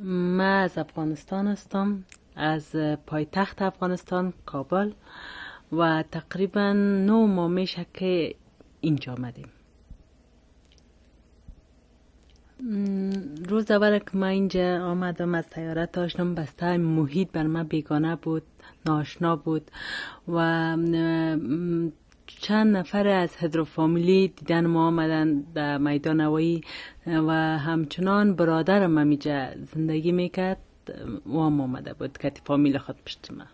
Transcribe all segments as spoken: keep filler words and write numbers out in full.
من از افغانستان هستم، از پایتخت افغانستان کابل، و تقریبا نه ماه میشه که اینجا آمدیم. روز اول که من اینجا آمدم از طیاره داشتم بسته محیط بر من بیگانه بود، ناشنا بود و چند نفر از هدروفامیلی دیدن ما آمدن در میدان هوایی و همچنان برادرم همیجا زندگی میکرد و هم آمده بود که فامیل خود پشت من.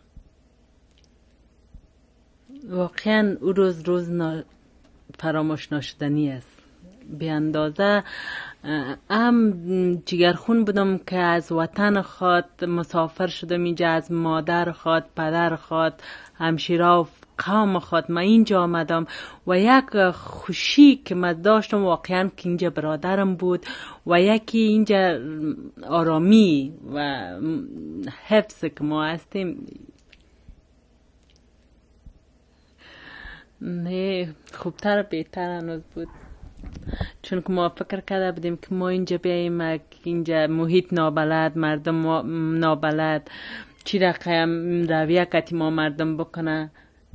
واقعا او روز روز نا... فراموش نشدنی است. به اندازه هم جگرخون بودم که از وطن خود مسافر شدم اینجا، از مادر خود، پدر خود، همشیره و قوم خود من اینجا آمدم و یک خوشی که من داشتم واقعا که اینجا برادرم بود و یکی اینجا آرامی و حفظ که ما هستیم. نه خوبتر بهتر هنوز بود، چون که ما فکر کرده بودیم که ما اینجا بیاییم، اینجا محیط نابلد، مردم نابلد، چی رقم رویه کتی ما مردم بکنه.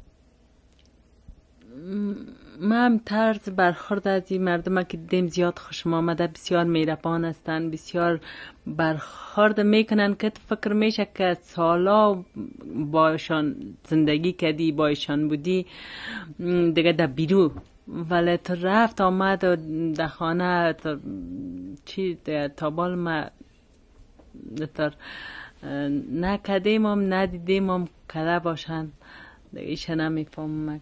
من هم طرز برخورد از این مردم که دیدیم زیاد خوشم آمده، بسیار مهربان هستن، بسیار برخورد میکنن که فکر میشه که سالا باشان زندگی کردی، بایشان بودی دیگه در بیرو، ولی تو رفت آمد و در خانه تا چی تا بال ما تر نکدیم هم ندیدیم هم کده باشن دیگه ایشه نمیفهمم.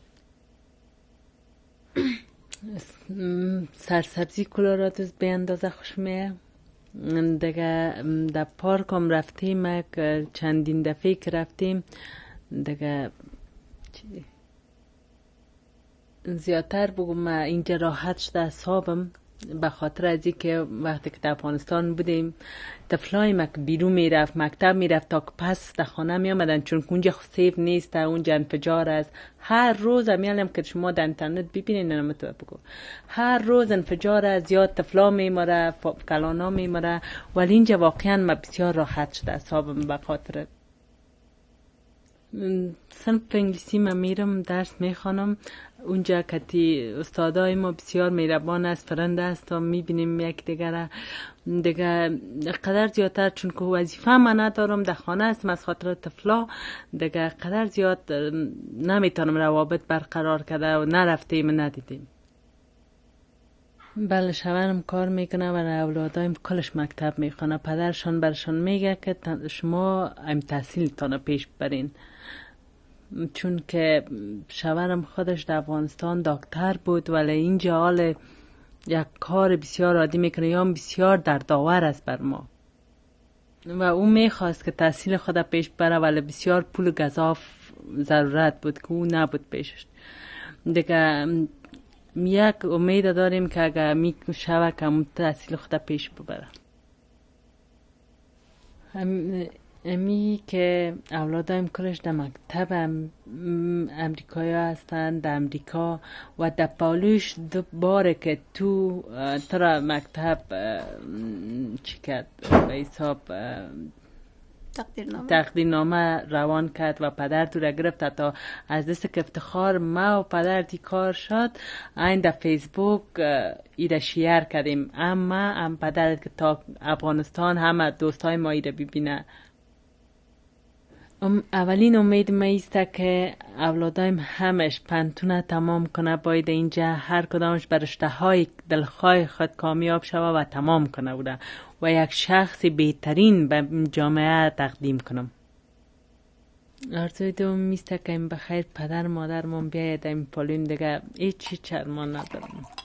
سرسبزی کلورادوس به اندازه خوش میه دیگه. در پارک هم رفتیم، چندین دفعه که رفتیم دیگه زیادتر بگم اینجا راحت شده اصحابم، به خاطر از این که وقتی که در افغانستان بودیم طفلای ما که بیرون میرفت مکتب میرفت تا که پس در خانه می آمدن، چون که اونجا سیف نیست، اونجا انفجار است. هر روز میالم که شما در اینترنت ببینید، نمیتو بگو هر روز انفجار است، یا طفلا میمره، کلانا میمره، ولی اینجا واقعا ما بسیار راحت شده اصحابم. به خاطر صنف انگلیسی من میرم درس میخوانم اونجا، کتی استادای ما بسیار مهربان است، فرنده است و میبینیم یک دیگر دیگه قدر زیادتر، چون که وظیفه من ندارم، در خانه است از خاطر طفلا دیگه قدر زیاد نمیتونم روابط برقرار کرده و نرفتیم و ندیدیم. بله شوهرم کار میکنه و اولادایم کلش مکتب میخونه، پدرشان برشان میگه که شما ام تحصیل تانه پیش برین، چون که شوهرم خودش در افغانستان دکتر بود ولی اینجا حال یک کار بسیار عادی میکنه، یا بسیار دردآور است بر ما و او میخواست که تحصیل خود پیش بره ولی بسیار پول گزاف ضرورت بود که او نبود پیشش دیگه. یک امید داریم که اگر می شود که تحصیل خود پیش ببره. امی که اولادایم کلش در مکتب امریکایی هستند، در امریکا و در پالوش دو باره که تو ترا مکتب چی کرد به حساب تقدیرنامه تقدیرنامه روان کرد و پدر تو را گرفت تا از دست که افتخار ما و پدر دی کار شد این در فیسبوک ایره شیر کردیم، اما هم پدر که تا افغانستان همه دوستای ما ایره ببینه. اولین امید ما ایسته که اولادایم همش پنتونه تمام کنه، باید اینجا هر کدامش بر اشتهای دلخواه خود کامیاب شوه و تمام کنه بوده و یک شخص بهترین به جامعه تقدیم کنم. آرزوی دوم میسته که این بخیر پدر مادر من بیاید این پالون دیگه هیچی چرمان ندارم.